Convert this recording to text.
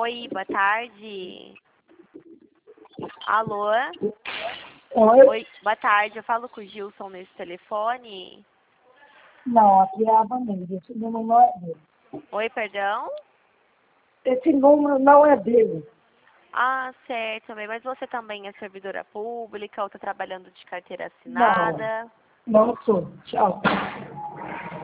Oi, boa tarde. Alô? Oi? Oi, boa tarde. Eu falo com o Gilson nesse telefone. Não, aqui é a Vanessa. Esse número não é dele. Oi, perdão? Esse número não é dele. Ah, certo, bem. Mas você também é servidora pública ou está trabalhando de carteira Não, assinada? não sou. Tchau.